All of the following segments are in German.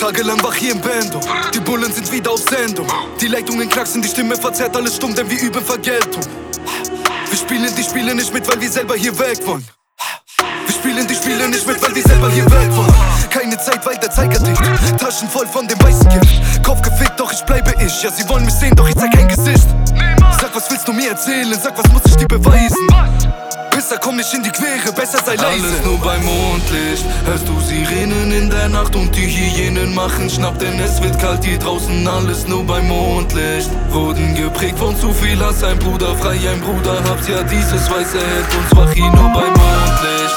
Tagelang wach hier im Bando. Die Bullen sind wieder auf Sendung. Die Leitungen knacksen, die Stimme verzerrt alles stumm, denn wir üben Vergeltung. Wir spielen die Spiele nicht mit, weil wir selber hier weg wollen. Wir spielen die Spiele nicht mit, weil wir selber hier weg wollen. Keine Zeit, weil der Zeiger tickt. Taschen voll von dem weißen Gift. Kopf gefickt, doch ich bleibe ich. Ja, sie wollen mich sehen, doch ich zeig kein Gesicht. Sag, was willst du mir erzählen? Sag, was muss ich dir beweisen? Pisser, komm nicht in die Quere, besser sei leise. Alles nur beim Mondlicht. Hörst du Sirenen in der Nacht und die Hyänen machen Schnapp, denn es wird kalt hier draußen. Alles nur beim Mondlicht. Wurden geprägt von zu viel Hass. Ein Bruder frei, ein Bruder hab's. Ja, dieses Weiße hält uns wach hier nur beim Mondlicht.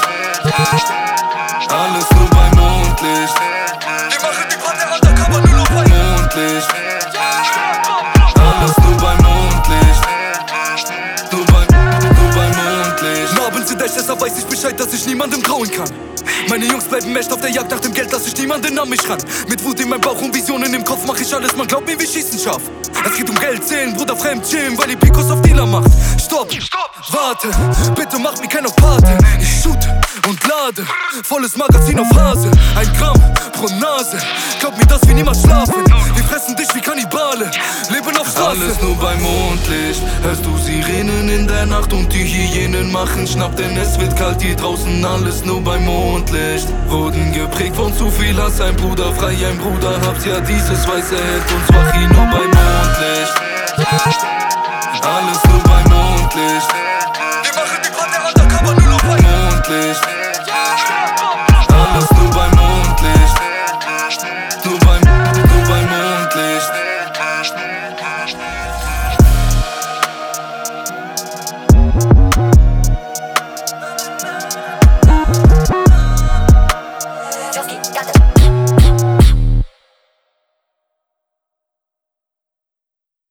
Alles nur beim Mondlicht. Wir machen die Partner undercover nur noch bei Mondlicht. Alles nur beim Mondlicht. Nur beim Mondlicht. Nabeln sind echt, deshalb weiß ich Bescheid, dass ich niemandem trauen kann. Meine Jungs bleiben echt auf der Jagd nach dem Geld, lass ich niemanden an mich ran. Mit Wut in meinem Bauch und Visionen im Kopf mach ich alles, man glaubt mir, wir schießen scharf. Es geht um Geld zählen, Bruder, fremd chillen, weil ihr Picos auf Dealer macht. Stopp, warte, bitte mach mir kein auf Pate. Ich shoote und lade, volles Magazin auf Hase. 1 Gramm pro Nase, glaub mir, dass wir niemals schlafen. Wir fressen dich wie Kannibale, leben auf Straße. Alles nur beim Mondlicht. Hörst du Sirenen in der Nacht und die Hyänen machen Schnapp, denn es wird kalt hier draußen. Alles nur beim Mondlicht. Wurden geprägt von zu viel Hass. Ein Bruder frei, ein Bruder hab's. Ja, dieses Weiße hält uns wach hier nur beim Mondlicht. Alles nur beim Mondlicht.